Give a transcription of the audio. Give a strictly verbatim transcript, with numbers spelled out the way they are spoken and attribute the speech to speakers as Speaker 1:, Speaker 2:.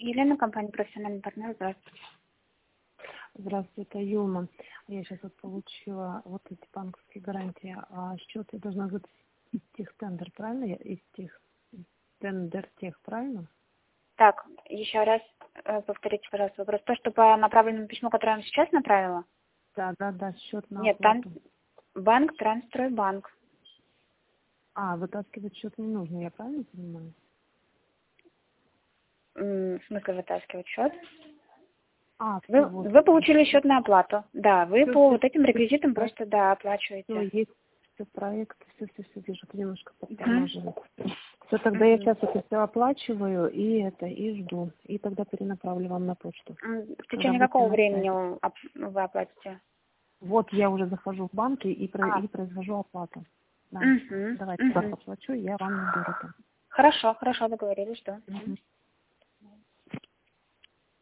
Speaker 1: Елена, компания «Профессиональный партнер». Здравствуйте.
Speaker 2: Здравствуйте, это Юлма. Я сейчас вот получила вот эти банковские гарантии. А счет я должна быть из тех тендер, правильно? Я из тех тендер тех, правильно?
Speaker 1: Так, еще раз э, повторите, пожалуйста, вопрос. То, что по направленному письму, которое я вам сейчас направила?
Speaker 2: Да, да, да, счет на
Speaker 1: Нет, там
Speaker 2: оплату.
Speaker 1: банк, Трансстройбанк.
Speaker 2: А, вытаскивать счет не нужно, я правильно понимаю?
Speaker 1: М, В смысле вытаскивать счет?
Speaker 2: А,
Speaker 1: Вы,
Speaker 2: все, вот.
Speaker 1: вы получили счет на оплату. Да, вы
Speaker 2: Все,
Speaker 1: по
Speaker 2: все,
Speaker 1: вот этим
Speaker 2: все,
Speaker 1: реквизитам
Speaker 2: все,
Speaker 1: просто, да,
Speaker 2: все,
Speaker 1: оплачиваете.
Speaker 2: есть, все проекты, все, все, все вижу, немножко
Speaker 1: Мгм.
Speaker 2: подтормаживает. Все, тогда я
Speaker 1: Мгм.
Speaker 2: сейчас это все оплачиваю и это, и жду. И тогда перенаправлю вам на почту.
Speaker 1: М, В
Speaker 2: Когда
Speaker 1: течение
Speaker 2: будете
Speaker 1: какого
Speaker 2: на
Speaker 1: времени
Speaker 2: связи.
Speaker 1: вы оп- вы оплатите?
Speaker 2: Вот я уже захожу в банки и, про-
Speaker 1: А,
Speaker 2: и произвожу оплату. Да.
Speaker 1: угу,
Speaker 2: Давайте
Speaker 1: угу.
Speaker 2: завтра плачу, я вам наберу там.
Speaker 1: Хорошо, хорошо, договорились, что.
Speaker 2: Мгм.